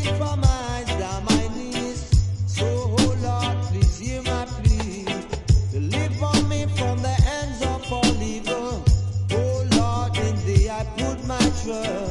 from my eyes down my knees. So, oh Lord, please hear my plea. Deliver me from the hands of all evil. Oh Lord, in thee I put my trust.